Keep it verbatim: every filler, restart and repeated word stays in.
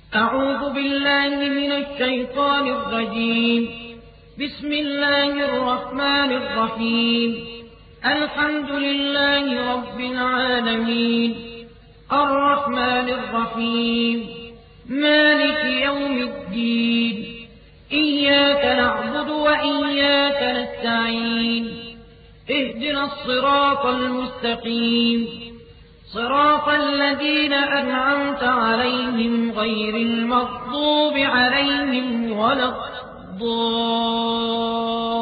أعوذ بالله من الشيطان الرجيم. بسم الله الرحمن الرحيم. الحمد لله رب العالمين الرحمن الرحيم مالك يوم الدين. إياك نعبد وإياك نستعين. اهدنا الصراط المستقيم صراط الذين أنعمت عليهم غير المغضوب عليهم ولا الضالين.